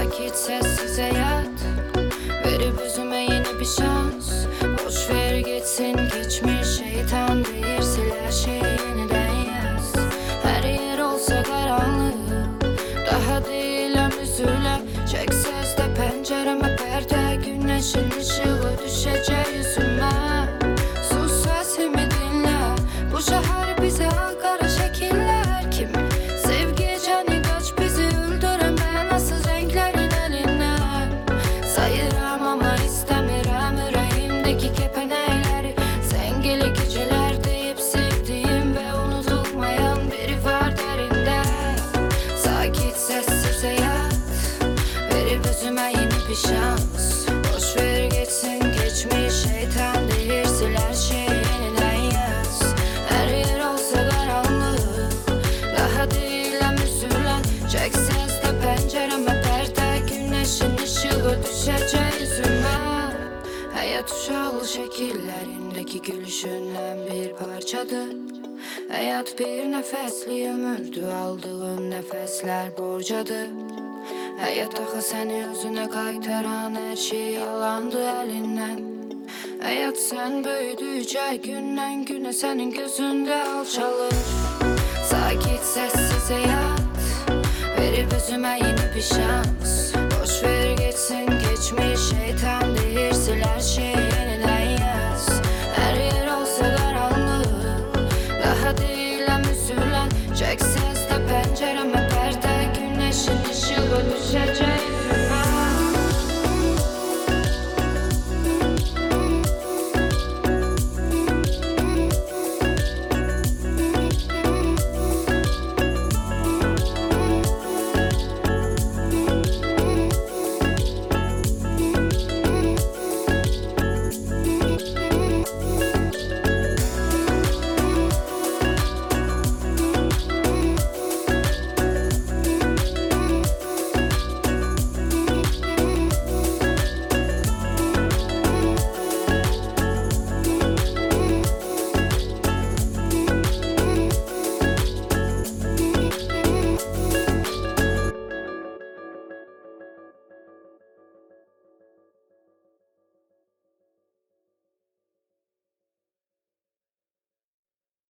Sakit sessiz hayat verip üzüme yeni bir şans. Boş ver gitsin geçmiş, şeytan değil, sil her şeyi yeniden yaz. Her yer olsa karanlık, daha değilim üzülecek sesle pencereme perde. Güneşin ışığı düşecek yüzüme. Sus sesimi dinle, bu şehir bize kara şekiller. Kimi sevgi canı kaç bizi öldüreme, nasıl renklerin elinden. Sayıram ama istemiyorum yüreğimdeki kepenekleri. Zengili geceler deyip sevdiğim ve unutulmayan biri var derinde. Sakit sessiz hayat verip üzüme yeni bir şans. Boş ver geçsin geçmiş, şeytan değil, sil her şeyi yeniden yaz. Her yer olsa karanlık, daha değilim üzülecek sesle pencereme perde. Güneşin ışığı düşecek yüzüme. Hayat uşağı şekillerindeki gülüşünden bir parçadır. Hayat bir nefesli ömürdü, aldığın nefesler borcadır. Hayat axı seni özüne qaytaran her şey yalandı elinden. Hayat sen büyüdükçe günden güne senin gözünde alçalır. Sakit sessiz hayat verip üzüme yeni bir şans. Boş ver geçsin geçmiş, şeytan